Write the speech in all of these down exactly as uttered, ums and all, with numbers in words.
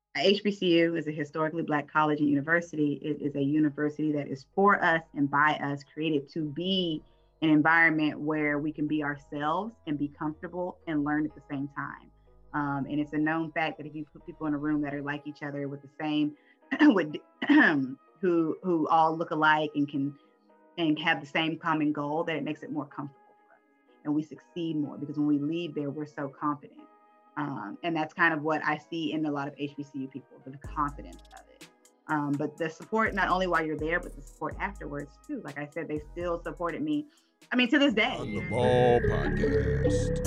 H B C U is a historically Black college and university. It is a university that is for us and by us, created to be an environment where we can be ourselves and be comfortable and learn at the same time. Um, and it's a known fact that if you put people in a room that are like each other with the same, with who who all look alike and can and have the same common goal, that it makes it more comfortable for us and we succeed more because when we leave there, we're so confident. Um, and that's kind of what I see in a lot of H B C U people, the confidence of it. Um, but the support, not only while you're there, but the support afterwards too. Like I said, they still supported me. I mean, to this day. On the Ball Podcast.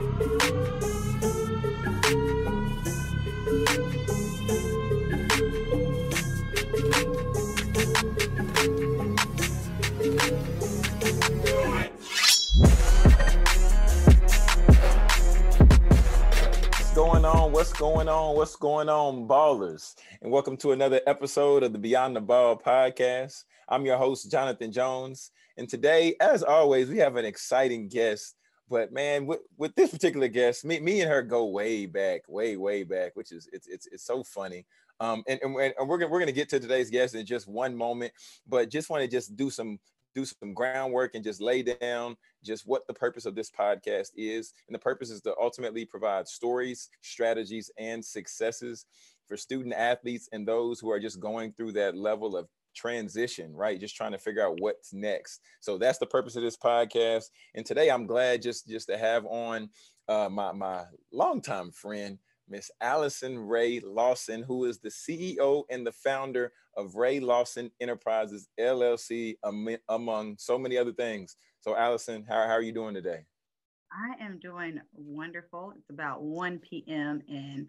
Going on, what's going on, what's going on, ballers? And welcome to another episode of the Beyond the Ball podcast. I'm your host, Jonathan Jones. And today, as always, we have an exciting guest. But man, with, with this particular guest, me, me and her go way back, way, way back, which is it's it's it's so funny. Um, and, and, and we're gonna we're gonna get to today's guest in just one moment, but just want to just do some do some groundwork and just lay down just what the purpose of this podcast is. And the purpose is to ultimately provide stories, strategies, and successes for student athletes and those who are just going through that level of transition, right? Just trying to figure out what's next. So that's the purpose of this podcast. And today I'm glad just, just to have on uh, my, my longtime friend, Miss Allison Ray Lawson, who is the C E O and the founder of Ray Lawson Enterprises, L L C, am- among so many other things. So Allison, how, how are you doing today? I am doing wonderful. It's about one p.m. and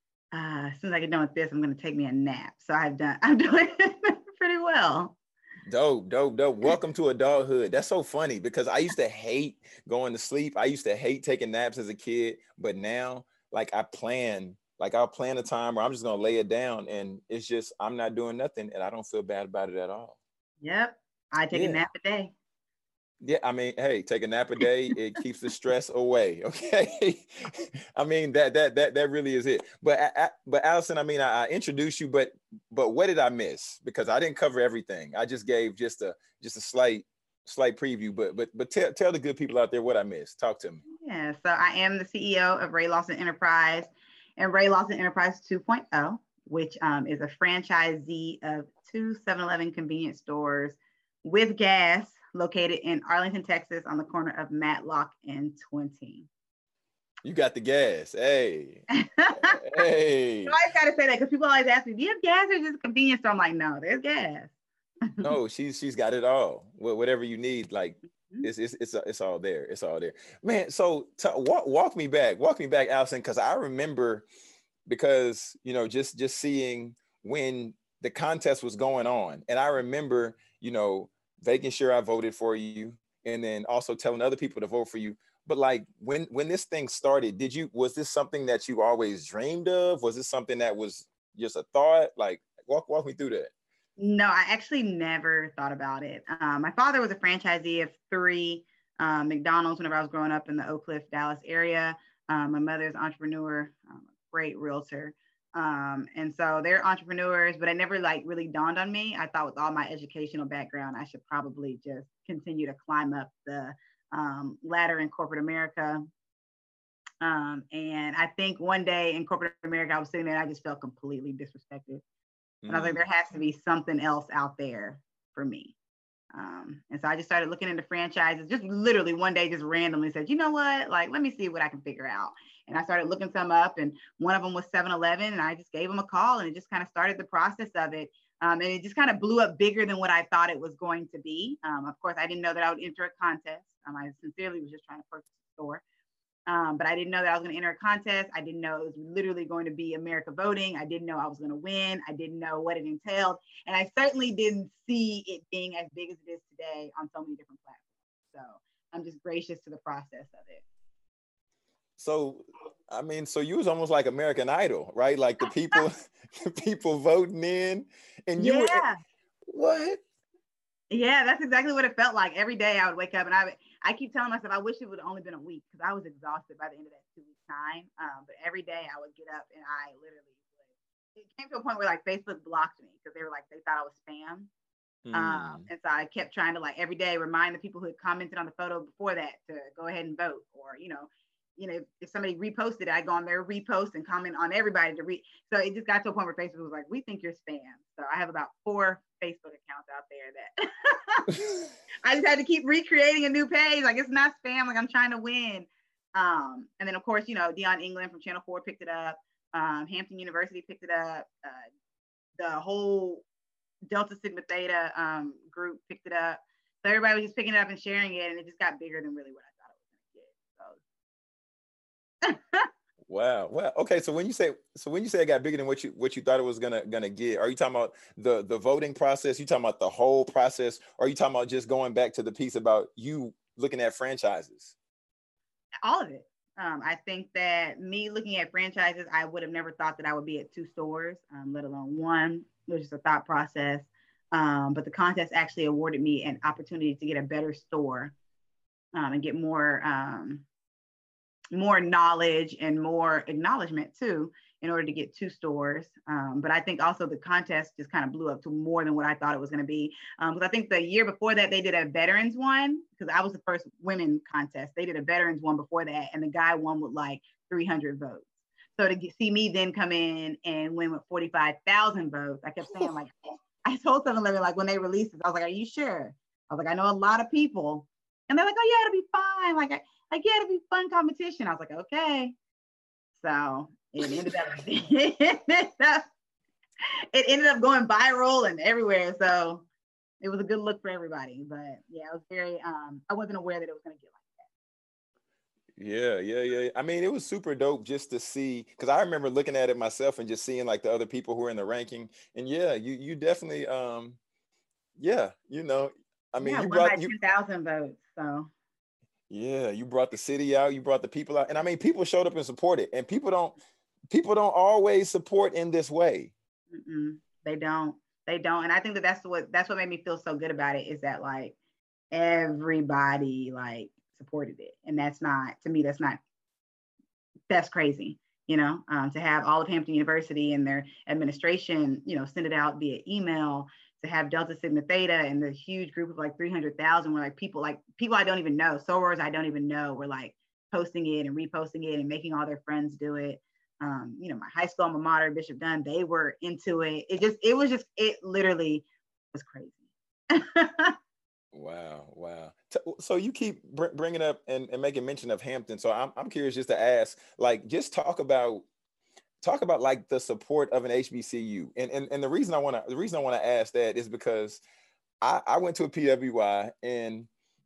uh, as soon as I get done with this, I'm going to take me a nap. So I've done, I'm doing pretty well. Dope, dope, dope. Welcome to adulthood. That's so funny because I used to hate going to sleep. I used to hate taking naps as a kid, but now like I plan, like I'll plan a time where I'm just going to lay it down and it's just, I'm not doing nothing and I don't feel bad about it at all. Yep. I take Yeah. a nap a day. Yeah, I mean, hey, take a nap a day. It keeps the stress away. Okay, I mean that that that that really is it. But I, but Allison, I mean, I, I introduced you, but but what did I miss? Because I didn't cover everything. I just gave just a just a slight slight preview. But but but tell tell the good people out there what I missed. Talk to me. Yeah, so I am the C E O of Ray Lawson Enterprise and Ray Lawson Enterprise two point oh, which um, is a franchisee of two seven eleven convenience stores with gas located in Arlington, Texas, on the corner of Matlock and twenty. You got the gas. Hey. Hey. I always got to say that because people always ask me, do you have gas or just a convenience store? I'm like, no, there's gas. No, she's she's got it all. Whatever you need, like mm-hmm. it's it's it's it's all there. It's all there, man. So t- walk walk me back, walk me back, Allison, because I remember because you know just just seeing when the contest was going on, and I remember you know making sure I voted for you, and then also telling other people to vote for you. But like when when this thing started, did you was this something that you always dreamed of? Was this something that was just a thought? Like walk walk me through that. No, I actually never thought about it. Um, my father was a franchisee of three um, McDonald's whenever I was growing up in the Oak Cliff, Dallas area. Um, my mother's an entrepreneur, um, a great realtor. Um, and so they're entrepreneurs, but it never like really dawned on me. I thought with all my educational background, I should probably just continue to climb up the um, ladder in corporate America. Um, and I think one day in corporate America, I was sitting there and I just felt completely disrespected. And I was like, there has to be something else out there for me. Um, and so I just started looking into franchises, just literally one day, just randomly said, you know what, like, let me see what I can figure out. And I started looking some up and one of them was seven eleven and I just gave them a call and it just kind of started the process of it. Um, and it just kind of blew up bigger than what I thought it was going to be. Um, of course, I didn't know that I would enter a contest. Um, I sincerely was just trying to purchase a store. Um, but I didn't know that I was going to enter a contest. I didn't know it was literally going to be America voting. I didn't know I was going to win. I didn't know what it entailed. And I certainly didn't see it being as big as it is today on so many different platforms. So I'm just gracious to the process of it. So, I mean, so you was almost like American Idol, right? Like the people, the people voting in and you yeah. were, what? Yeah, that's exactly what it felt like. Every day I would wake up and I would, I keep telling myself, I wish it would have only been a week because I was exhausted by the end of that two week time. Um, but every day I would get up and I literally would came to a point where like Facebook blocked me because they were like, they thought I was spam. Mm. Um, and so I kept trying to like every day remind the people who had commented on the photo before that to go ahead and vote, or, you know, you know, if somebody reposted it, I go on their repost and comment on everybody to read. So it just got to a point where Facebook was like, we think you're spam. So I have about four Facebook accounts out there that I just had to keep recreating a new page. Like, it's not spam. Like, I'm trying to win. Um, and then of course, you know, Dion England from Channel four picked it up. Um, Hampton University picked it up. Uh, the whole Delta Sigma Theta um, group picked it up. So everybody was just picking it up and sharing it, and it just got bigger than really what I thought it was going to get. So. Wow. Well, okay. So when you say so when you say it got bigger than what you what you thought it was gonna gonna get, are you talking about the the voting process? You talking about the whole process, or are you talking about just going back to the piece about you looking at franchises? All of it. Um, I think that me looking at franchises, I would have never thought that I would be at two stores, um, let alone one. It was just a thought process. Um, but the contest actually awarded me an opportunity to get a better store um, and get more um, more knowledge and more acknowledgement too, in order to get two stores. Um, but I think also the contest just kind of blew up to more than what I thought it was going to be. Um, because I think the year before that, they did a veterans one, because I was the first women contest. They did a veterans one before that, and the guy won with like three hundred votes. So to get, see me then come in and win with forty-five thousand votes, I kept saying, like, I told seven eleven, like when they released it, I was like, are you sure? I was like, I know a lot of people. And they're like, oh yeah, it'll be fine. Like, I, like, yeah, it'll be fun competition. I was like, okay. So it ended up, it ended up, it ended up going viral and everywhere. So it was a good look for everybody. But yeah, it was very, um, I wasn't aware that it was going to get like that. Yeah, yeah, yeah. I mean, it was super dope just to see, because I remember looking at it myself and just seeing like the other people who were in the ranking. And yeah, you you definitely, um, yeah, you know, I mean, Yeah, you won by brought you. ten thousand votes. So. Yeah, you brought the city out, you brought the people out. And I mean, people showed up and supported. And people don't people don't always support in this way. Mm-mm, they don't. They don't. And I think that that's what that's what made me feel so good about it, is that like everybody like supported it. And that's not, to me, that's not, that's crazy, you know, um, to have all of Hampton University and their administration, you know, send it out via email, to have Delta Sigma Theta and the huge group of like three hundred thousand were like people, like people I don't even know, sorors I don't even know, were like posting it and reposting it and making all their friends do it. Um, you know, my high school alma mater, Bishop Dunn, they were into it. It just, it was just, it literally was crazy. Wow, wow. So you keep br- bringing up and, and making mention of Hampton. So I'm, I'm curious just to ask, like, just talk about talk about like the support of an H B C U. And and, and the reason I want to the reason I want to ask that is because I, I went to a P W I, and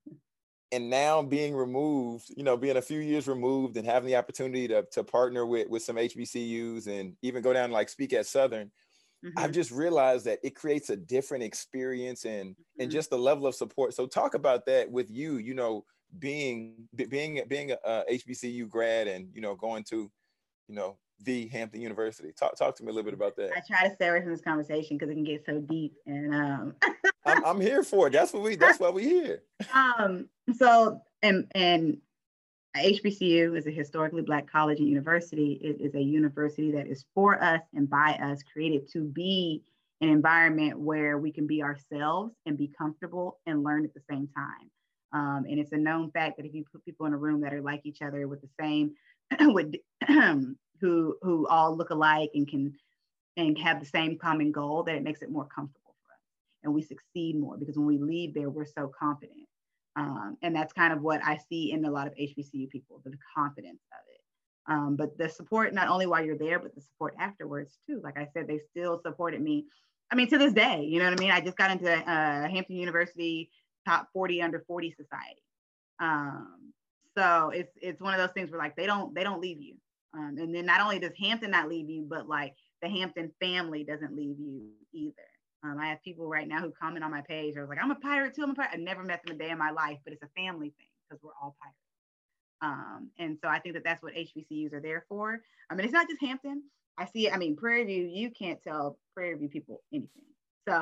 and now being removed, you know, being a few years removed and having the opportunity to, to partner with, with some H B C Us and even go down and like speak at Southern, mm-hmm. I've just realized that it creates a different experience and, mm-hmm. and just the level of support. So talk about that with you, you know, being, being, being a, a H B C U grad and, you know, going to, you know, the Hampton University. Talk talk to me a little bit about that. I try to stay away from this conversation because it can get so deep. And um I'm I'm here for it. That's what we that's what we here. Um so and and H B C U is a historically Black college and university. It is a university that is for us and by us, created to be an environment where we can be ourselves and be comfortable and learn at the same time. Um, and it's a known fact that if you put people in a room that are like each other with the same with who who all look alike and can and have the same common goal, that it makes it more comfortable for us and we succeed more, because when we leave there, we're so confident. Um, and that's kind of what I see in a lot of H B C U people, the confidence of it. Um, but the support, not only while you're there, but the support afterwards too. Like I said, they still supported me. I mean, to this day, you know what I mean? I just got into uh, Hampton University top forty under forty society. Um, so it's it's one of those things where like they don't they don't leave you. Um, and then not only does Hampton not leave you, but like the Hampton family doesn't leave you either. Um, I have people right now who comment on my page. I was like, I'm a pirate too. I'm a pirate. I've never met them a day in my life, but it's a family thing because we're all pirates. Um, and so I think that that's what H B C Us are there for. I mean, it's not just Hampton. I see it. I mean, Prairie View, you can't tell Prairie View people anything. So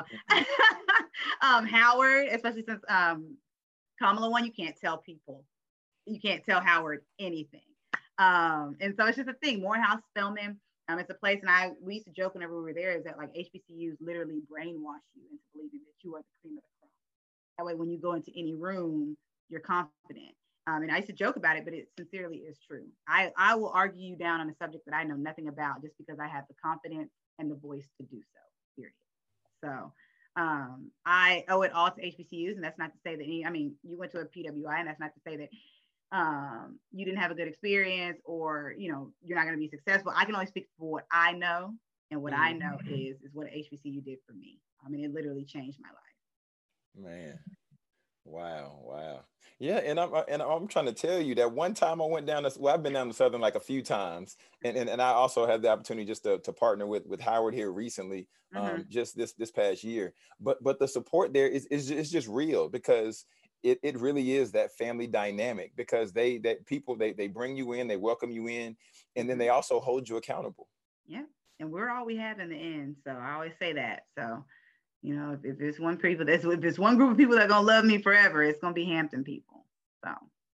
um, Howard, especially since um, Kamala won, you can't tell people, you can't tell Howard anything. Um, and so it's just a thing. Morehouse, Spelman, Um, it's a place, and I we used to joke whenever we were there, is that like H B C Us literally brainwash you into believing that you are the cream of the crop. That way, when you go into any room, you're confident. Um, and I used to joke about it, but it sincerely is true. I, I will argue you down on a subject that I know nothing about just because I have the confidence and the voice to do so, period. So um, I owe it all to H B C Us, and that's not to say that any, I mean, you went to a P W I, and that's not to say that um, you didn't have a good experience or, you know, you're not going to be successful. I can only speak for what I know, and what mm-hmm. I know is, is what H B C U did for me. I mean, it literally changed my life. Man. Wow, wow. Yeah, and I'm and I'm trying to tell you that one time I went down to, well, I've been down to Southern like a few times, and and, and I also had the opportunity just to, to partner with with Howard here recently, um, mm-hmm. just this this past year. But but the support there is is is just real, because it it really is that family dynamic, because they that people they they bring you in, they welcome you in, and then they also hold you accountable. Yeah, and we're all we have in the end. So I always say that. So. You know, if, if there's one people, if there's one group of people that are gonna love me forever, it's gonna be Hampton people. So,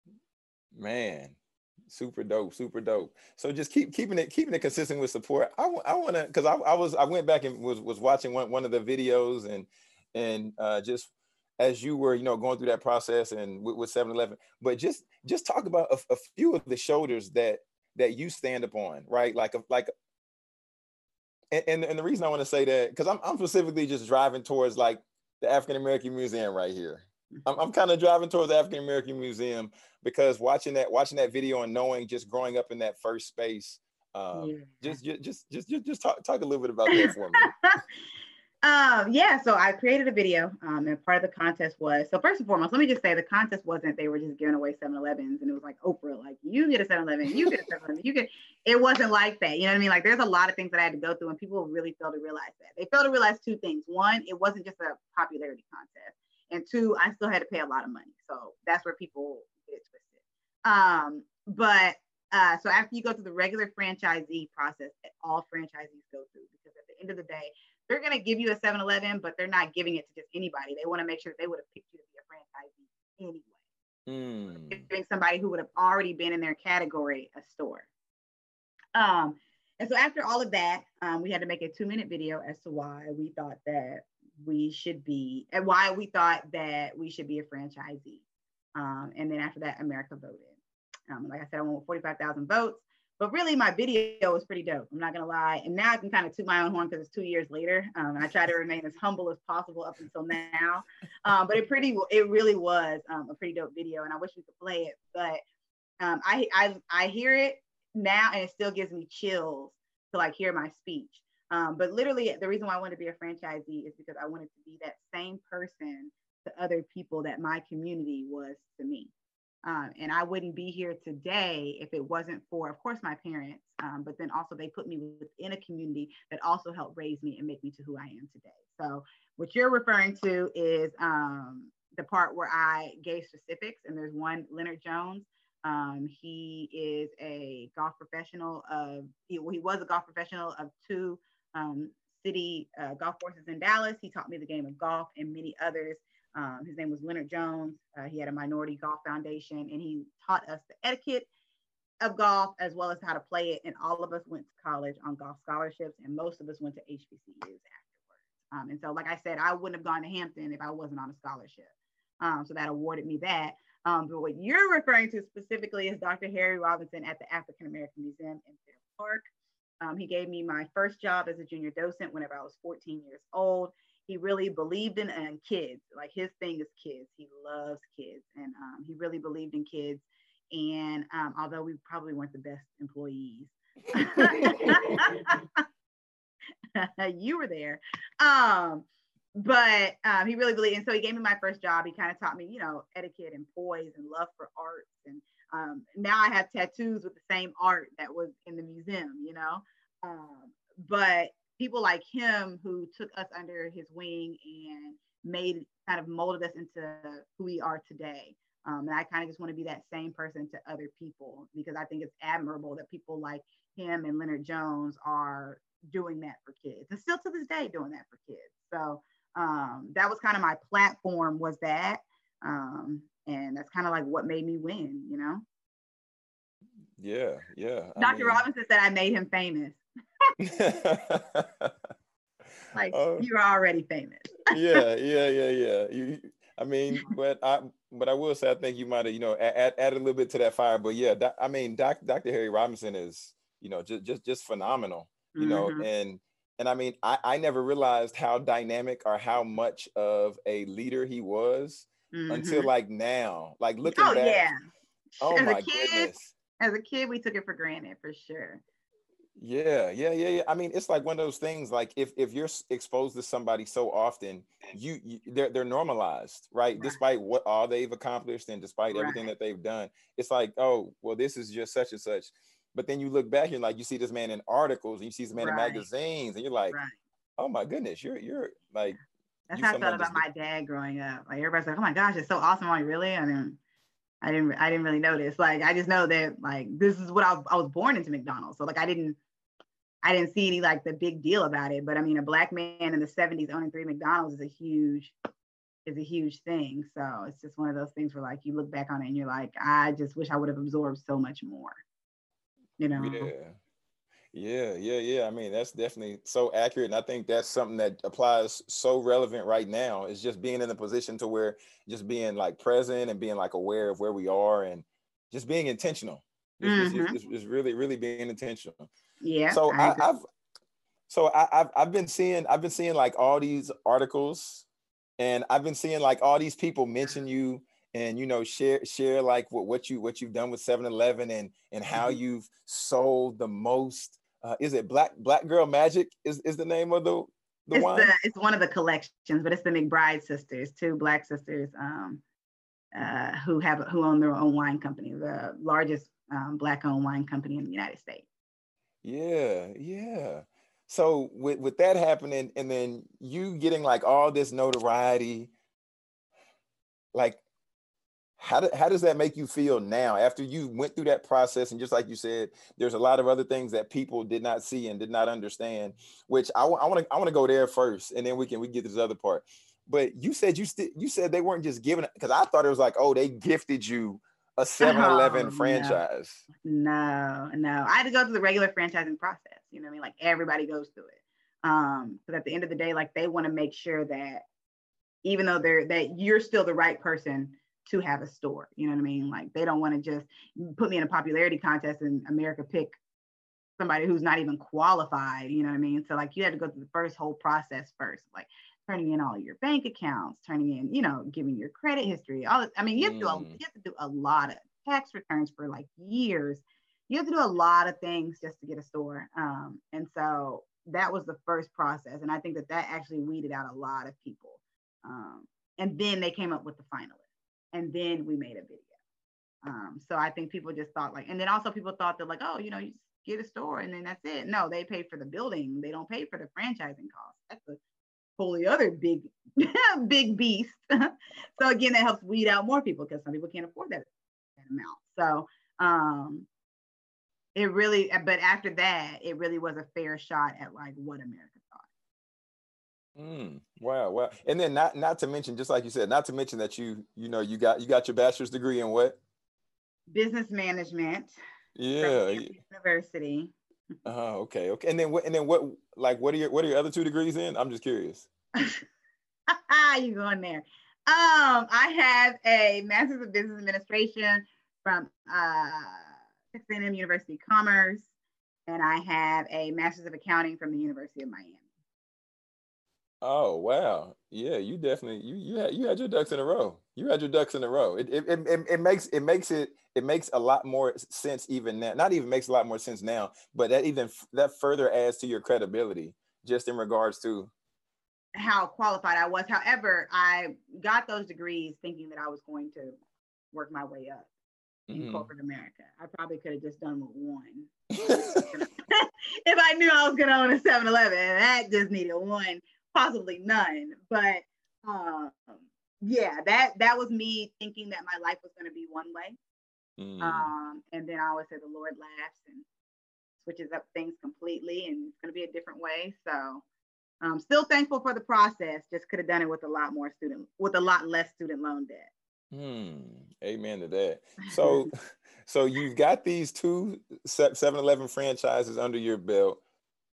man, super dope, super dope. So just keep keeping it keeping it consistent with support. I, I want to, because I, I was I went back and was was watching one one of the videos, and and uh, just as you were, you know, going through that process and with, with seven eleven, but just just talk about a, a few of the shoulders that that you stand upon, right? Like a, like. And, and, and the reason I want to say that, because I'm, I'm specifically just driving towards like the African American Museum right here. I'm, I'm kind of driving towards the African American Museum, because watching that watching that video and knowing, just growing up in that first space, um, yeah. just, just just just just just talk talk a little bit about that for me. Um, yeah, so I created a video, um, and part of the contest was, so first and foremost, let me just say the contest wasn't, they were just giving away seven elevens and it was like Oprah, like you get a seven eleven, you get a seven eleven, you get, it wasn't like that. You know what I mean? Like there's a lot of things that I had to go through, and people really failed to realize that. They failed to realize two things. One, it wasn't just a popularity contest. And two, I still had to pay a lot of money. So that's where people get it twisted. Um, but uh, so after you go through the regular franchisee process that all franchisees go through, because at the end of the day, they're going to give you a seven eleven, but they're not giving it to just anybody. They want to make sure that they would have picked you to be a franchisee anyway. Mm. Giving somebody who would have already been in their category a store. Um, and so after all of that, um, we had to make a two minute video as to why we thought that we should be, and why we thought that we should be a franchisee. Um, and then after that, America voted. Um, like I said, I won with forty-five thousand votes. But really, my video was pretty dope. I'm not going to lie. And now I can kind of toot my own horn because it's two years later. Um, and I try to remain as humble as possible up until now. Um, but it pretty, it really was um, a pretty dope video. And I wish we could play it. But um, I, I, I hear it now, and it still gives me chills to like hear my speech. Um, but literally, the reason why I wanted to be a franchisee is because I wanted to be that same person to other people that my community was to me. Um, and I wouldn't be here today if it wasn't for, of course, my parents, um, but then also they put me within a community that also helped raise me and make me to who I am today. So what you're referring to is um, the part where I gave specifics, and there's one, Leonard Jones. Um, he is a golf professional of, he, he was a golf professional of two um, city uh, golf courses in Dallas. He taught me the game of golf and many others. Um, his name was Leonard Jones. Uh, he had a Minority Golf Foundation, and he taught us the etiquette of golf as well as how to play it. And all of us went to college on golf scholarships, and most of us went to H B C Us afterwards. Um, and so, like I said, I wouldn't have gone to Hampton if I wasn't on a scholarship. Um, so that awarded me that. Um, but what you're referring to specifically is Doctor Harry Robinson at the African American Museum in Fair Park. Um, he gave me my first job as a junior docent whenever I was fourteen years old. He really believed in, in kids. Like his thing is kids. He loves kids. And um, he really believed in kids. And um, although we probably weren't the best employees, you were there. Um, but um, he really believed. And so he gave me my first job. He kind of taught me, you know, etiquette and poise and love for arts. And um, now I have tattoos with the same art that was in the museum, you know. Um, but people like him who took us under his wing and made, kind of molded us into who we are today. Um, and I kind of just want to be that same person to other people, because I think it's admirable that people like him and Leonard Jones are doing that for kids, and still to this day doing that for kids. So um, that was kind of my platform, was that. Um, and that's kind of like what made me win, you know? Yeah, yeah. Doctor I mean, Robinson said I made him famous. Like Oh, you're already famous. yeah, yeah, yeah, yeah. You, I mean, but I, but I will say, I think you might have, you know, add, add a little bit to that fire. But yeah, doc, I mean, doc, Doctor Harry Robinson is, you know, just, just, just phenomenal. You know, Mm-hmm. and and I mean, I, I never realized how dynamic or how much of a leader he was until Mm-hmm. like now, like looking Oh back. yeah. Oh As a my kid, goodness. as a kid, we took it for granted for sure. Yeah, yeah, yeah, yeah. I mean, it's like one of those things. Like if if you're s- exposed to somebody so often, you, you they're they're normalized, right? Right. Despite what all they've accomplished and despite everything Right. that they've done, it's like, oh, well, this is just such and such. But then you look back and like you see this man in articles and you see this man in Right. magazines, and you're like, Right. oh my goodness, you're you're like That's you how I felt someone about just my dad growing up. Like everybody's like, "Oh my gosh, it's so awesome!" I'm like, really? I didn't, I didn't, I didn't really notice. Like, I just know that like this is what I, was- I was born into McDonald's. So like, I didn't, I didn't see any like the big deal about it. But I mean, a black man in the seventies owning three McDonald's is a huge, is a huge thing. So it's just one of those things where like you look back on it and you're like, I just wish I would have absorbed so much more. You know? yeah. Yeah, yeah, yeah. I mean, that's definitely so accurate. And I think that's something that applies so relevant right now is just being in a position to where just being like present and being like aware of where we are and just being intentional. Just, just, just, Mm-hmm. just just really, really being intentional. Yeah, So I I, agree. I've, so I, I've, I've been seeing, I've been seeing like all these articles and I've been seeing like all these people mention you and you know share share like what, what you what you've done with Seven Eleven and and how Mhm. you've sold the most. Uh, is it Black Black Girl Magic is is the name of the the It's the wine? it's one of the collections, but it's the McBride sisters, two black sisters, um, uh, who have who own their own wine company, the largest um, black-owned wine company in the United States. Yeah, yeah. So with with that happening and then you getting like all this notoriety, like how, do, how does that make you feel now after you went through that process? And just like you said, there's a lot of other things that people did not see and did not understand, which I want to I want to go there first, and then we can we get to this other part. But you said you still you said they weren't just giving it because I thought it was like, oh, they gifted you a Seven Eleven Oh no, franchise. no, no! I had to go through the regular franchising process. You know what I mean? Like everybody goes through it. Um, but at the end of the day, like they want to make sure that even though they're that you're still the right person to have a store. You know what I mean? Like they don't want to just put me in a popularity contest and America pick somebody who's not even qualified. You know what I mean? So like you had to go through the first whole process first, like turning in all your bank accounts, turning in, you know, giving your credit history. All I mean, you have to do a, Mm, you have to do a lot of tax returns for like years. You have to do a lot of things just to get a store. Um, and so that was the first process, and I think that that actually weeded out a lot of people. Um, and then they came up with the finalists, and then we made a video. Um, so I think people just thought like, and then also people thought that like, oh, you know, you just get a store and then that's it. No, they pay for the building. They don't pay for the franchising costs. That's a wholly other big, big beast. So again, that helps weed out more people because some people can't afford that, that amount. So um, it really, but after that, it really was a fair shot at like what America thought. mm, wow, wow. And then not not to mention, just like you said, not to mention that you you know you got you got your bachelor's degree in what? Business management from Yeah. Hampton University. Uh, okay, okay. And then what? And then what? Like, what are your what are your other two degrees in? I'm just curious. You going there? Um, I have a master's of business administration from uh, Texas A and M University of Commerce, and I have a master's of accounting from the University of Miami. Oh wow, yeah. You definitely you you had you had your ducks in a row. You had your ducks in a row. It it, it, it it makes it makes it it makes a lot more sense even now. Not even makes a lot more sense now, but that even that further adds to your credibility just in regards to. How qualified I was. However, I got those degrees thinking that I was going to work my way up in Mhm. corporate America. I probably could have just done with one. If I knew I was going to own a Seven Eleven, that just needed one, possibly none. But um, yeah, that that was me thinking that my life was going to be one way. Mm. Um, and then I always say the Lord laughs and switches up things completely, and it's going to be a different way. So I'm um, still thankful for the process. Just could have done it with a lot more student, with a lot less student loan debt. Hmm. Amen to that. So, so you've got these two Seven Eleven franchises under your belt.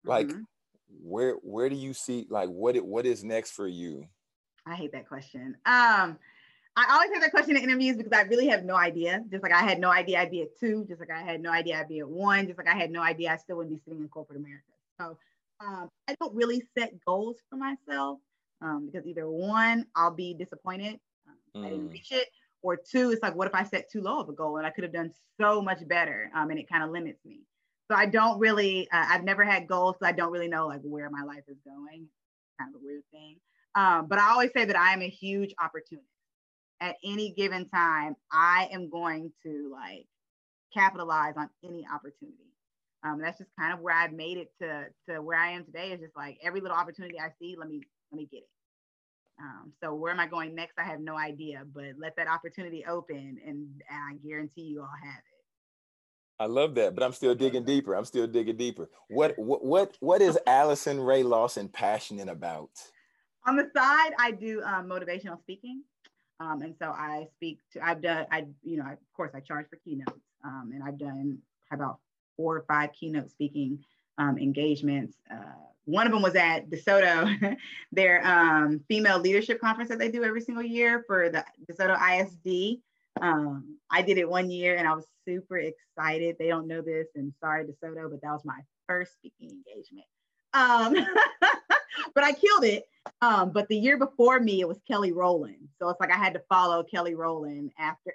Like, Mm-hmm. where where do you see, like, what it, what is next for you? I hate that question. Um, I always have that question in interviews because I really have no idea. Just like I had no idea I'd be at two, just like I had no idea I'd be at one, just like I had no idea I still wouldn't be sitting in corporate America. So um, I don't really set goals for myself um, because either one, I'll be disappointed um, if I didn't Mm. reach it, or two, it's like, what if I set too low of a goal and I could have done so much better um, and it kind of limits me. So I don't really, uh, I've never had goals, so I don't really know like where my life is going. Kind of a weird thing. Um, but I always say that I am a huge opportunist. At any given time, I am going to like capitalize on any opportunity. Um, that's just kind of where I've made it to to where I am today. Is just like every little opportunity I see, let me let me get it. Um, so where am I going next? I have no idea, but let that opportunity open, and, and I guarantee you I'll have it. I love that, but I'm still digging deeper. I'm still digging deeper. What what what what is Allison Ray Lawson passionate about? On the side, I do um, motivational speaking. Um, and so I speak to, I've done, I, you know, I, of course I charge for keynotes um, and I've done about four or five keynote speaking um, engagements. Uh, one of them was at DeSoto, their um, female leadership conference that they do every single year for the DeSoto I S D. Um, I did it one year and I was super excited. They don't know this, and sorry DeSoto, but that was my first speaking engagement. Um, but I killed it. Um, but the year before me, it was Kelly Rowland. So it's like I had to follow Kelly Rowland after.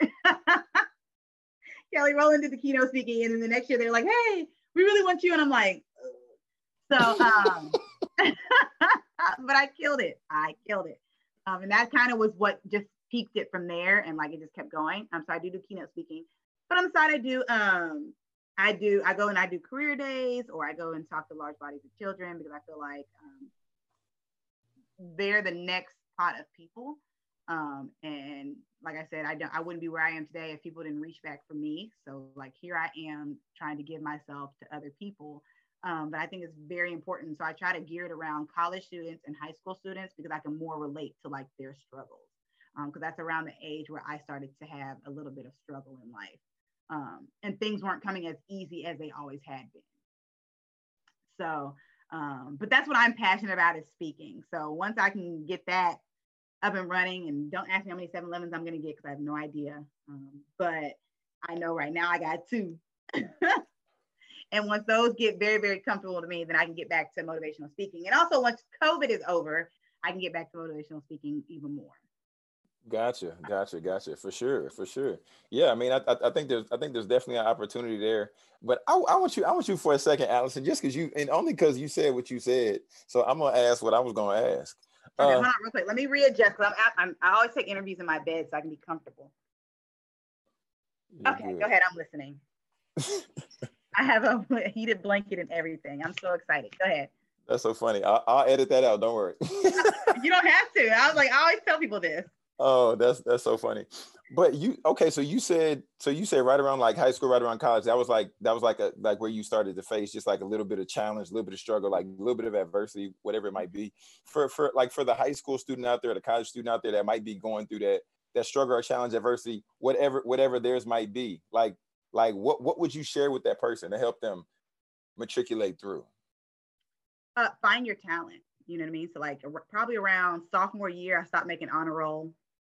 Kelly Rowland did the keynote speaking, and then the next year they're like, "Hey, we really want you," and I'm like, ugh. So, um, but I killed it. I killed it, um, and that kind of was what just peaked it from there, and like it just kept going. Um, so I do do keynote speaking, but on the side I do um, I do I go and I do career days, or I go and talk to large bodies of children because I feel like um, they're the next pot of people. Um, and like I said, I don't, I wouldn't be where I am today if people didn't reach back for me. So like here I am trying to give myself to other people. Um, but I think it's very important. So I try to gear it around college students and high school students because I can more relate to like their struggles. Um, because that's around the age where I started to have a little bit of struggle in life. Um, and things weren't coming as easy as they always had been. So um, but that's what I'm passionate about, is speaking. So once I can get that up and running, and don't ask me how many seven elevens I'm going to get because I have no idea. Um, but I know right now I got two. And once those get very, very comfortable to me, then I can get back to motivational speaking. And also once COVID is over, I can get back to motivational speaking even more. Gotcha, gotcha, gotcha. For sure, for sure. Yeah, I mean, I, I think there's, I think there's definitely an opportunity there. But I, I want you, I want you for a second, Allison, just because you, and only because you said what you said. So I'm gonna ask what I was gonna ask. Okay, Uh, hold on real quick. Let me readjust because I'm, I'm, I always take interviews in my bed so I can be comfortable. Okay, good. go ahead. I'm listening. I have a heated blanket and everything. I'm so excited. Go ahead. That's so funny. I'll, I'll edit that out. Don't worry. You don't have to. I was like, I always tell people this. Oh, that's that's so funny. But you, okay, so you said, so you said right around like high school, right around college, that was like, that was like a, like where you started to face just like a little bit of challenge, a little bit of struggle, like a little bit of adversity, whatever it might be. For for like for the high school student out there, the college student out there that might be going through that that struggle or challenge, adversity, whatever whatever theirs might be, like like what what would you share with that person to help them matriculate through? Uh, find your talent. You know what I mean? So like probably around sophomore year, I stopped making honor roll.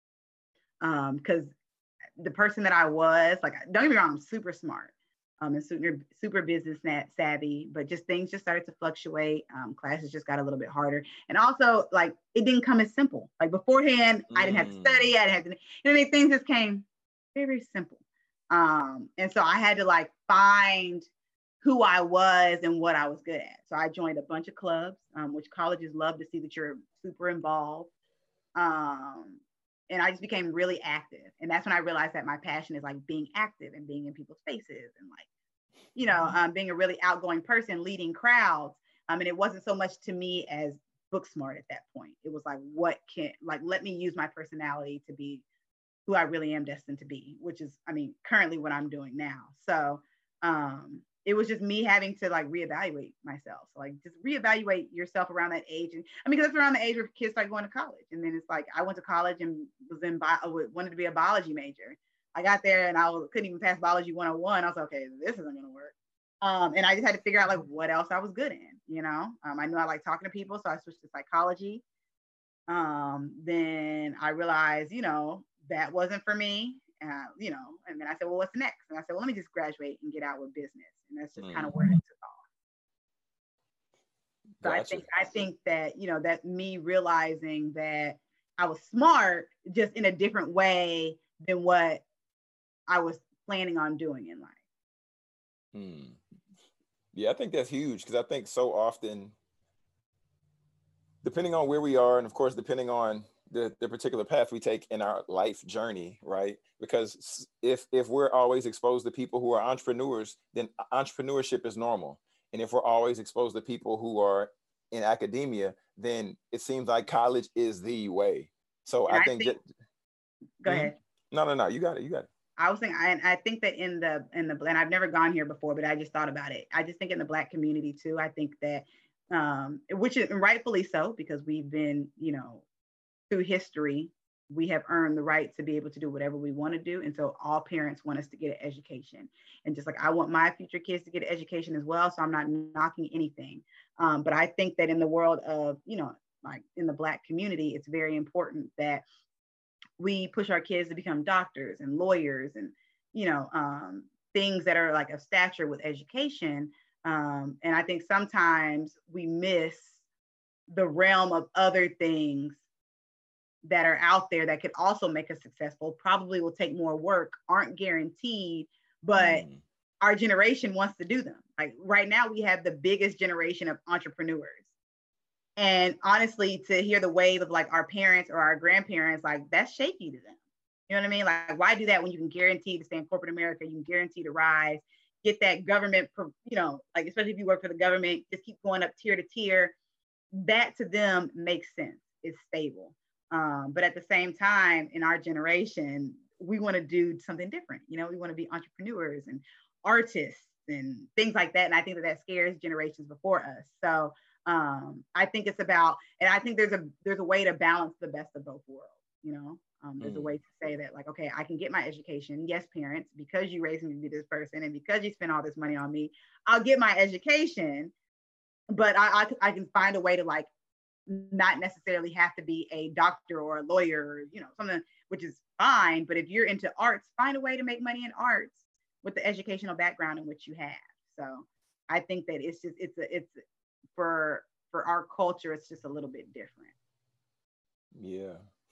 Um, because the person that I was, like, don't get me wrong, I'm super smart, um, and super, super business savvy, but just things just started to fluctuate. Um, classes just got a little bit harder. And also, like, it didn't come as simple. Like beforehand, mm. I didn't have to study. I didn't have to, you know, I mean, things just came very, very simple. Um, and so I had to like find who I was and what I was good at. So I joined a bunch of clubs, um, which colleges love to see that you're super involved. Um, And I just became really active. And that's when I realized that my passion is like being active and being in people's faces and like, you know, um, being a really outgoing person, leading crowds. Um, and it wasn't so much to me as book smart at that point. It was like, what can, like, let me use my personality to be who I really am destined to be, which is, I mean, currently what I'm doing now. So um, it was just me having to like reevaluate myself. So like just reevaluate yourself around that age. And I mean, because that's around the age where kids start going to college. And then it's like, I went to college and was in, bio, wanted to be a biology major. I got there and I was, couldn't even pass biology one oh one. I was like, okay, this isn't going to work. Um, and I just had to figure out like what else I was good in, you know. Um, I knew I like talking to people, so I switched to psychology. Um, then I realized, you know, that wasn't for me. Uh, you know, and then I said, well, what's next? And I said, well, let me just graduate and get out with business. And that's just mm. kind of where it took off. So gotcha. I think I think that, you know, that me realizing that I was smart just in a different way than what I was planning on doing in life. Hmm. Yeah, I think that's huge because I think so often, depending on where we are, and of course, depending on the, the particular path we take in our life journey, right? Because if if we're always exposed to people who are entrepreneurs, then entrepreneurship is normal. And if we're always exposed to people who are in academia, then it seems like college is the way. So I, I think, think just, go mm-hmm. ahead. No, no, no, you got it. You got it. I was thinking, I, I think that in the, in the, and I've never gone here before, but I just thought about it. I just think in the Black community too, I think that, um, which is rightfully so, because we've been, you know, through history, we have earned the right to be able to do whatever we want to do. And so all parents want us to get an education. And just like I want my future kids to get an education as well. So I'm not knocking anything. Um, but I think that in the world of, you know, like in the Black community, it's very important that we push our kids to become doctors and lawyers and, you know, um, things that are like of stature with education. Um, and I think sometimes we miss the realm of other things that are out there that could also make us successful, probably will take more work, aren't guaranteed, but mm. our generation wants to do them. Like right now we have the biggest generation of entrepreneurs. And honestly, to hear the wave of like our parents or our grandparents, like that's shaky to them. You know what I mean? Like, why do that when you can guarantee to stay in corporate America, you can guarantee to rise, get that government, you know, like, especially if you work for the government, just keep going up tier to tier. That to them makes sense. It's stable. Um, but at the same time, in our generation, we want to do something different. You know, we want to be entrepreneurs and artists and things like that. And I think that that scares generations before us. So um, I think it's about, and I think there's a there's a way to balance the best of both worlds. You know, um, there's mm. a way to say that, like, okay, I can get my education. Yes, parents, because you raised me to be this person, and because you spent all this money on me, I'll get my education. But I I, I can find a way to like not necessarily have to be a doctor or a lawyer, or, you know, something, which is fine. But if you're into arts, find a way to make money in arts with the educational background in which you have. So I think that it's just, it's a, it's for, for our culture, it's just a little bit different. Yeah.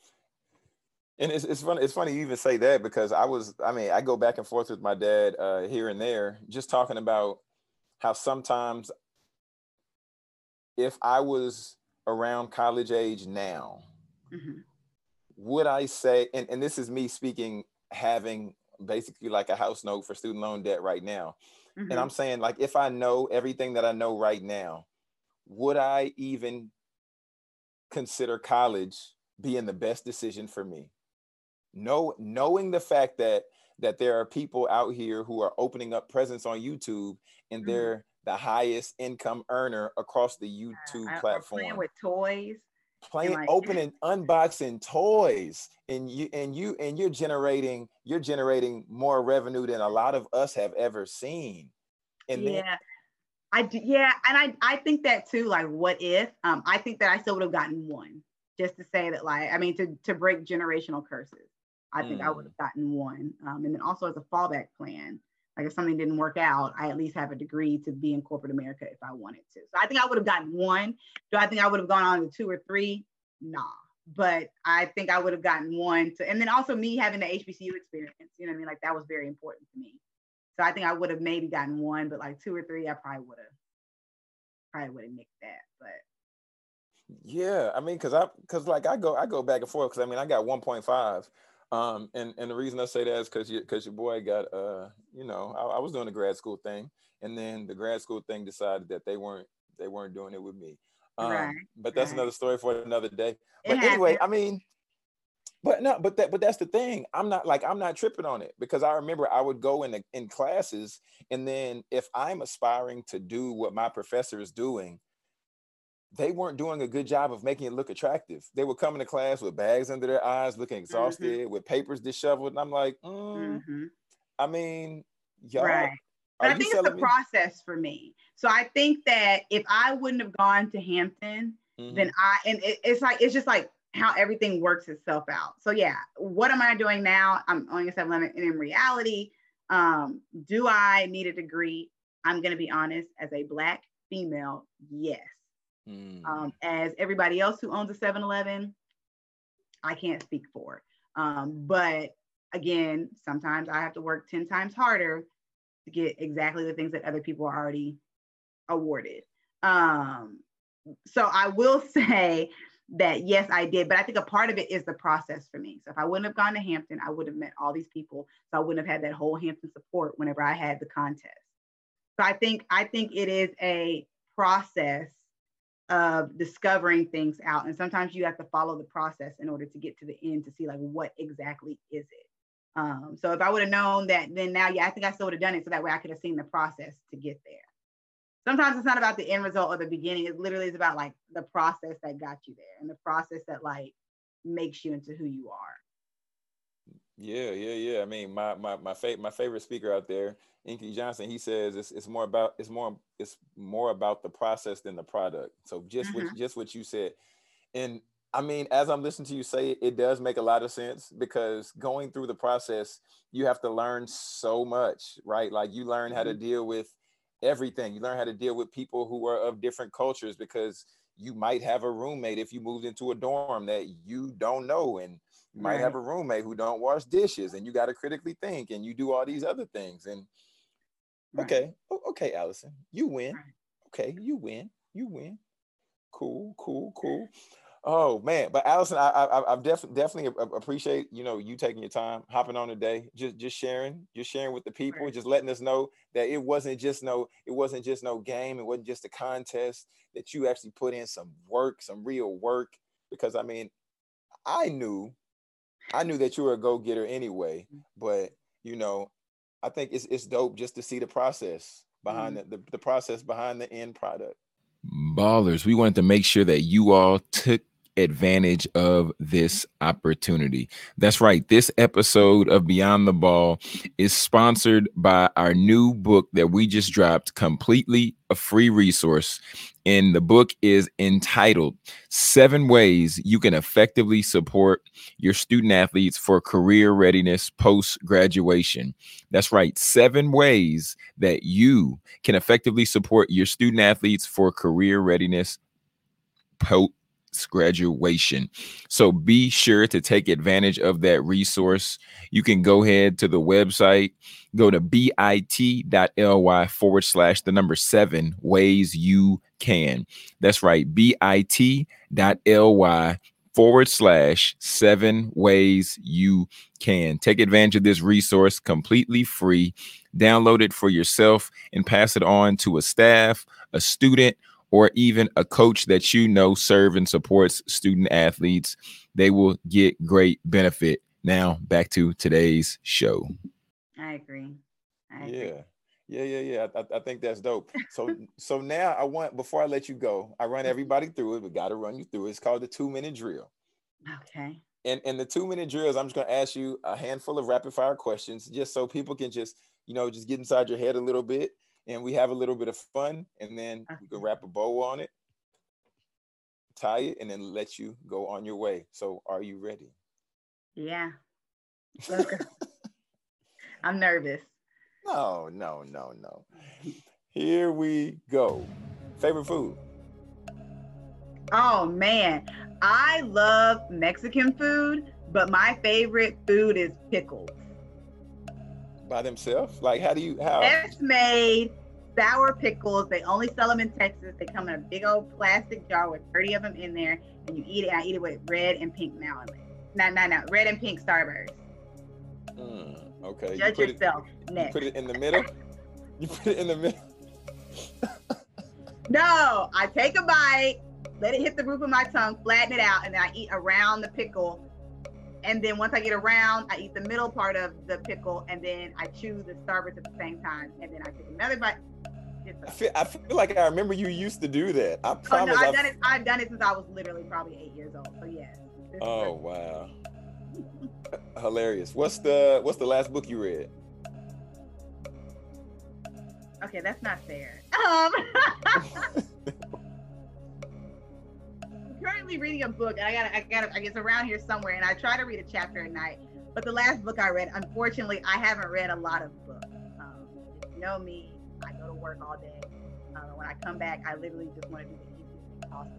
And it's, it's funny, it's funny you even say that, because I was, I mean, I go back and forth with my dad uh, here and there, just talking about how sometimes if I was around college age now, mm-hmm. would I say, and, and this is me speaking, having basically like a house note for student loan debt right now. Mm-hmm. And I'm saying, like, if I know everything that I know right now, would I even consider college being the best decision for me? No, knowing the fact that that there are people out here who are opening up presence on YouTube, and mm-hmm. they're the highest income earner across the YouTube uh, platform. Playing with toys. Playing, like, opening, unboxing toys, and you and you and you're generating you're generating more revenue than a lot of us have ever seen. And yeah, then, I do, yeah, and I I think that too. Like, what if? Um, I think that I still would have gotten one, just to say that, like, I mean, to to break generational curses. I think mm. I would have gotten one, um, and then also as a fallback plan. Like if something didn't work out, I at least have a degree to be in corporate America if I wanted to. So I think I would have gotten one. Do I think I would have gone on to two or three? Nah. But I think I would have gotten one to, and then also me having the H B C U experience, you know what I mean? Like that was very important to me. So I think I would have maybe gotten one, but like two or three, I probably would have, probably would have nicked that. But yeah, I mean, cause I, cause like I go, I go back and forth. Cause I mean, I got one point five. Um, and, and the reason I say that is because you, because your boy got, uh, you know, I, I was doing the grad school thing, and then the grad school thing decided that they weren't, they weren't doing it with me. Um, right, but that's right. another story for another day. But it anyway, happened. I mean, but no, but that, but that's the thing. I'm not like, I'm not tripping on it, because I remember I would go in the, in classes, and then if I'm aspiring to do what my professor is doing, they weren't doing a good job of making it look attractive. They would come into class with bags under their eyes, looking exhausted, mm-hmm. with papers disheveled. And I'm like, mm, mm-hmm. I mean, y'all, right. But Are I you think it's the selling me? process for me. So I think that if I wouldn't have gone to Hampton, mm-hmm. then I, and it, it's like, it's just like how everything works itself out. So yeah, what am I doing now? I'm owning a seven eleven, and in reality, um, do I need a degree? I'm going to be honest, as a Black female, yes. Mm. Um, as everybody else who owns a seven eleven, I can't speak for. Um, but again, sometimes I have to work ten times harder to get exactly the things that other people are already awarded. Um, so I will say that, yes, I did, but I think a part of it is the process for me. So if I wouldn't have gone to Hampton, I would have met all these people. So I wouldn't have had that whole Hampton support whenever I had the contest. So I think, I think it is a process of discovering things out. And sometimes you have to follow the process in order to get to the end to see like, what exactly is it? Um, so if I would have known that, then now, yeah, I think I still would have done it. So that way I could have seen the process to get there. Sometimes it's not about the end result or the beginning. It literally is about like the process that got you there and the process that like makes you into who you are. Yeah, yeah, yeah. I mean, my my my favorite my favorite speaker out there, Inky Johnson, he says it's it's more about it's more it's more about the process than the product. So just mm-hmm. what just what you said. And I mean, as I'm listening to you say it, it does make a lot of sense, because going through the process, you have to learn so much, right? Like you learn mm-hmm. how to deal with everything. You learn how to deal with people who are of different cultures, because you might have a roommate if you moved into a dorm that you don't know, and you might right. have a roommate who don't wash dishes, and you got to critically think, and you do all these other things. And right. okay, okay, Allison, you win. Right. Okay, you win. You win. Cool, cool, cool. Oh man, but Allison, I I I've def- definitely appreciate, you know, you taking your time, hopping on today, just just sharing, just sharing with the people, right. just letting us know that it wasn't just no, it wasn't just no game, it wasn't just a contest, that you actually put in some work, some real work. Because I mean, I knew, I knew that you were a go-getter anyway, but you know, I think it's it's dope just to see the process behind mm. the, the the process behind the end product. Ballers, we wanted to make sure that you all took advantage of this opportunity. That's right. This episode of Beyond the Ball is sponsored by our new book that we just dropped, completely a free resource. And the book is entitled Seven Ways You Can Effectively Support Your Student Athletes for Career Readiness Post-Graduation. That's right. Seven ways that you can effectively support your student athletes for career readiness post graduation. So be sure to take advantage of that resource. You can go ahead to the website, go to bit.ly forward slash the number seven ways you can. That's right. bit.ly forward slash seven ways you can. Take advantage of this resource completely free. Download it for yourself and pass it on to a staff, a student, or even a coach that you know serve and supports student athletes. They will get great benefit. Now back to today's show. I agree. I agree. Yeah. Yeah, yeah, yeah. I, I think that's dope. So, so now I want, before I let you go, I run everybody through it, but got to run you through it. It's called the two minute drill. Okay. And and the two minute drills, I'm just going to ask you a handful of rapid fire questions, just so people can just, you know, just get inside your head a little bit. And we have a little bit of fun, and then okay. we can wrap a bow on it, tie it, and then let you go on your way. So are you ready? Yeah. Let's go. I'm nervous. No, no, no, no. Here we go. Favorite food? Oh, man. I love Mexican food, but my favorite food is pickles. By themselves? Like, how do you, how? It's made sour pickles. They only sell them in Texas. They come in a big old plastic jar with thirty of them in there, and you eat it. And I eat it with red and pink mayonnaise. No, no, no. Red and pink Starburst. Mm, okay. Judge you yourself. It, next. You put it in the middle? You put it in the middle? No, I take a bite, let it hit the roof of my tongue, flatten it out, and then I eat around the pickle. And then once I get around, I eat the middle part of the pickle, and then I chew the Starburst at the same time. And then I take another bite. I feel, I feel like I remember you used to do that. I promise. Oh, no, I've, I've done it. I've done it since I was literally probably eight years old. So yes. Oh wow. Hilarious. What's the What's the last book you read? Okay, that's not fair. Um, I'm currently reading a book. I got, I got, I guess around here somewhere, and I try to read a chapter a night. But the last book I read, unfortunately, I haven't read a lot of books. Um, if you know me, I go to work all day. Uh, when I come back, I literally just want to do the easiest thing possible.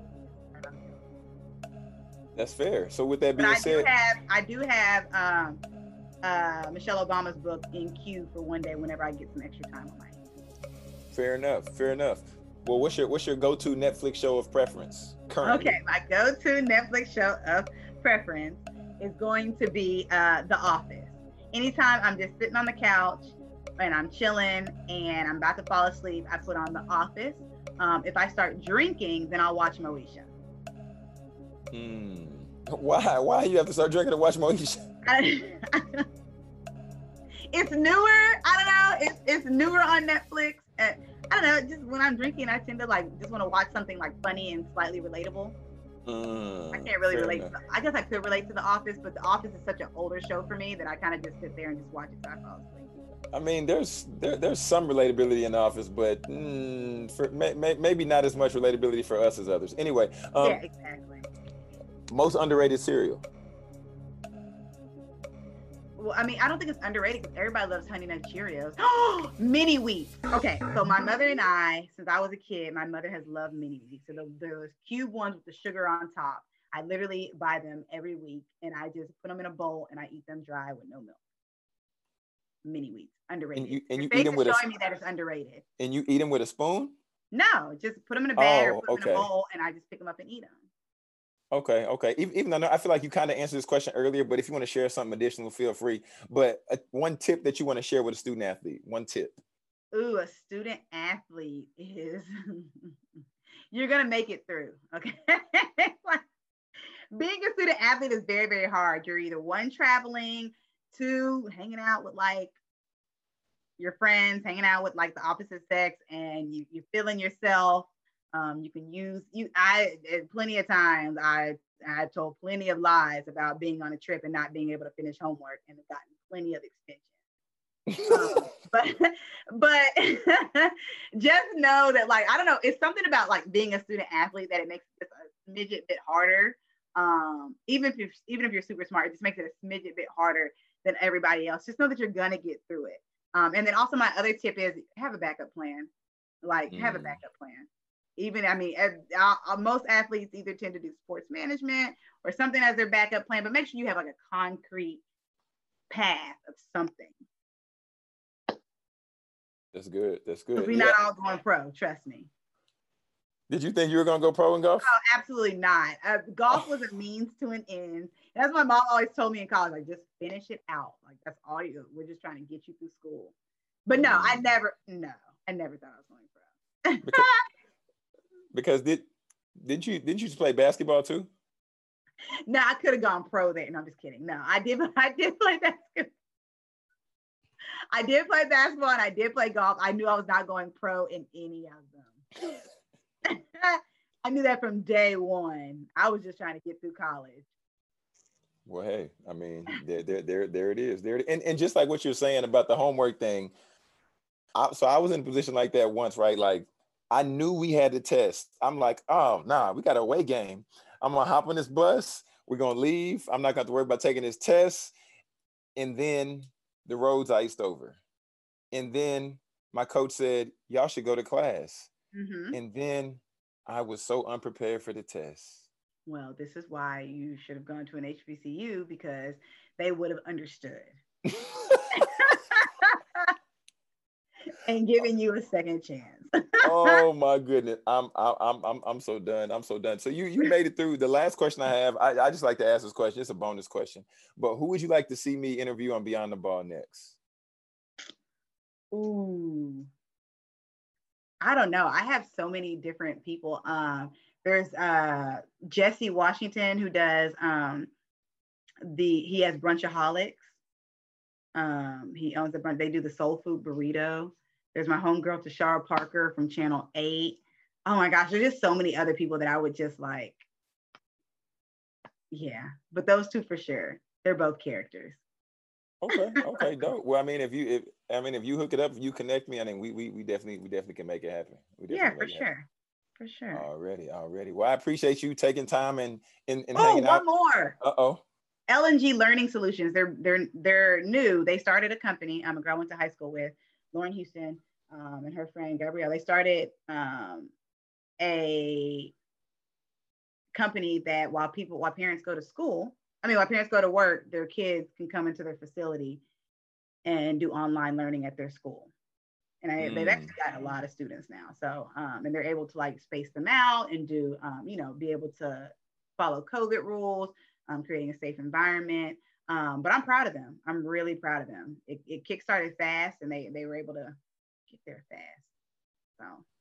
That's fair. So with that But being I said, do have, I do have um, uh, Michelle Obama's book in queue for one day whenever I get some extra time on my hands. fair enough. Fair enough. Well, what's your what's your go-to Netflix show of preference currently? Okay, my go-to Netflix show of preference is going to be uh, The Office. Anytime I'm just sitting on the couch and I'm chilling and I'm about to fall asleep, I put on The Office. Um, if I start drinking, then I'll watch Moesha. Hmm. Why? Why you have to start drinking to watch Moesha? It's newer. I don't know. It's it's newer on Netflix. Uh, I don't know. Just when I'm drinking, I tend to like just want to watch something like funny and slightly relatable. Mm, I can't really relate. enough. To, I guess I could relate to The Office, but The Office is such an older show for me that I kind of just sit there and just watch it till I fall asleep. I mean, there's there, there's some relatability in The Office, but mm, for may, may, maybe not as much relatability for us as others. Anyway, um, Yeah, exactly. most underrated cereal. Well, I mean, I don't think it's underrated because everybody loves Honey Nut Cheerios. Mini Wheats. Okay, so my mother and I, since I was a kid, my mother has loved Mini Wheats. So the, those cube ones with the sugar on top. I literally buy them every week, and I just put them in a bowl and I eat them dry with no milk. Mini Wheats, underrated. And you, and you Your eat face them is with a showing me that it's underrated. and you eat them with a spoon. No, just put them in a bag Oh, or put them okay. in a bowl, and I just pick them up and eat them. Okay, okay. Even, even though I feel like you kind of answered this question earlier, but if you want to share something additional, feel free. But uh, one tip that you want to share with a student athlete, one tip. Ooh, a student athlete is you're gonna make it through. Okay, like, being a student athlete is very, very hard. You're either one traveling, two hanging out with like your friends, hanging out with like the opposite sex, and you you're feeling yourself. Um, you can use you. I plenty of times I I told plenty of lies about being on a trip and not being able to finish homework, and have gotten plenty of extensions. um, but but just know that like I don't know, it's something about like being a student athlete that it makes it a smidget bit harder. Um, even if you're even if you're super smart, it just makes it a smidget bit harder than everybody else. Just know that you're gonna get through it. Um, and then also my other tip is have a backup plan. Like mm. have a backup plan. Even, I mean, uh, uh, most athletes either tend to do sports management or something as their backup plan, but make sure you have like a concrete path of something. That's good. That's good. We're yeah. not all going pro, trust me. Did you think you were going to go pro in golf? Oh, absolutely not. Uh, golf was a means to an end. That's what my mom always told me in college, like, just finish it out. Like, that's all you, we're just trying to get you through school. But no, mm. I never, no, I never thought I was going pro. Because, because did, did you, didn't you just play basketball too? No, I could have gone pro there. No, I'm just kidding. No, I did, I did play basketball. I did play basketball and I did play golf. I knew I was not going pro in any of them. I knew that from day one. I was just trying to get through college. Well, hey, I mean, there, there, there, there it is. There, and, and just like what you're saying about the homework thing. I, so I was in a position like that once, right? Like I knew we had to test. I'm like, oh, nah, we got an away game. I'm gonna hop on this bus. We're gonna leave. I'm not gonna have to worry about taking this test. And then the roads iced over. And then my coach said, y'all should go to class. Mm-hmm. And then I was so unprepared for the test. Well, this is why you should have gone to an H B C U because they would have understood. And given you a second chance. Oh my goodness. I'm I'm I'm I'm so done. I'm so done. So you you made it through. The last question I have, I, I just like to ask this question. It's a bonus question. But who would you like to see me interview on Beyond the Ball next? Ooh. I don't know. I have so many different people. Um, there's uh Jesse Washington who does um the he has Brunchaholics. Um, he owns a brunch. They do the soul food burrito. There's my homegirl Tashara Parker from Channel eight. Oh my gosh, there's just so many other people that I would just like. Yeah, but those two for sure. They're both characters. Okay, okay, dope. Well, I mean, if you, if I mean, if you hook it up, if you connect me, I mean, we we we definitely we definitely can make it happen. We Yeah, definitely for make it happen. sure. For sure. Already, already. Well, I appreciate you taking time and and, and Oh, hanging one out. more. Uh oh. L and G Learning Solutions. They're they're they're new. They started a company. I'm a girl I went to high school with, Lauren Houston, um, and her friend Gabrielle. They started um, a company that while people while parents go to school, I mean while parents go to work, their kids can come into their facility and do online learning at their school. And I, mm. they've actually got a lot of students now. So um, and they're able to like space them out and do um, you know be able to follow COVID rules. Um, creating a safe environment. Um, but I'm proud of them. I'm really proud of them. It, it kickstarted fast and they, they were able to get there fast. So.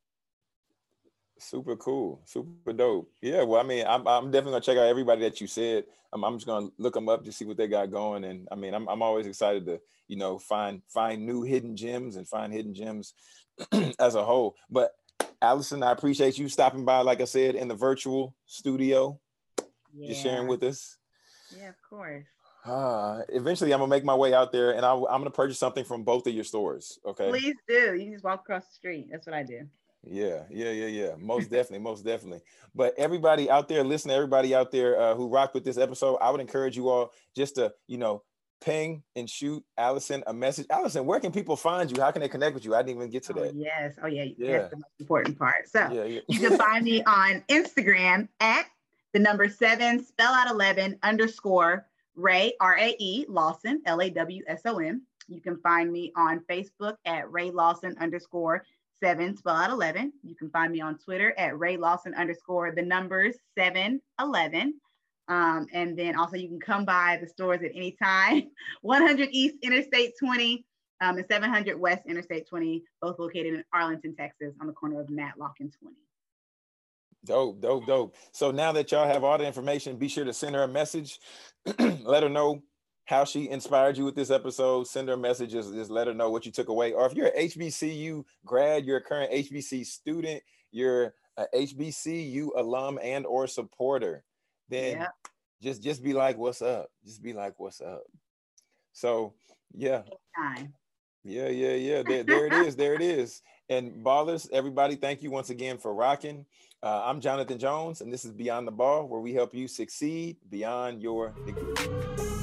Super cool. Super dope. Yeah. Well, I mean, I'm, I'm definitely gonna check out everybody that you said. I'm, I'm just gonna look them up to see what they got going. And I mean, I'm, I'm always excited to, you know, find, find new hidden gems and find hidden gems as a whole. But Allison, I appreciate you stopping by, like I said, in the virtual studio. Yeah. Just sharing with us. Yeah, of course. Uh, eventually, I'm gonna make my way out there, and I, I'm gonna purchase something from both of your stores. Okay. Please do. You can just walk across the street. That's what I do. Yeah, yeah, yeah, yeah. Most definitely, most definitely. But everybody out there, listen to everybody out there uh, who rocked with this episode. I would encourage you all just to, you know, ping and shoot Allison a message. Allison, where can people find you? How can they connect with you? I didn't even get to oh, that. Yes. Oh, yeah. yeah. That's the most important part. So yeah, yeah. You can find me on Instagram at the number seven, spell out eleven underscore Rae, R A E Lawson, L A W S O N. You can find me on Facebook at Rae Lawson underscore seven, spell out eleven. You can find me on Twitter at Rae Lawson underscore the numbers seven eleven. Um, and then also you can come by the stores at any time. one hundred East Interstate twenty um, and seven hundred West Interstate twenty, both located in Arlington, Texas, on the corner of Matlock and twenty. Dope, dope, dope. So now that y'all have all the information, be sure to send her a message. Let her know how she inspired you with this episode. Send her a message, just, just let her know what you took away. Or if you're an H B C U grad, you're a current H B C student, you're a H B C U alum and or supporter, then yeah. just, just be like, what's up? Just be like, what's up? So yeah. Time. Yeah, yeah, yeah. There, there it is. There it is. And ballers, everybody, thank you once again for rocking. Uh, I'm Jonathan Jones, and this is Beyond the Ball, where we help you succeed beyond your degree.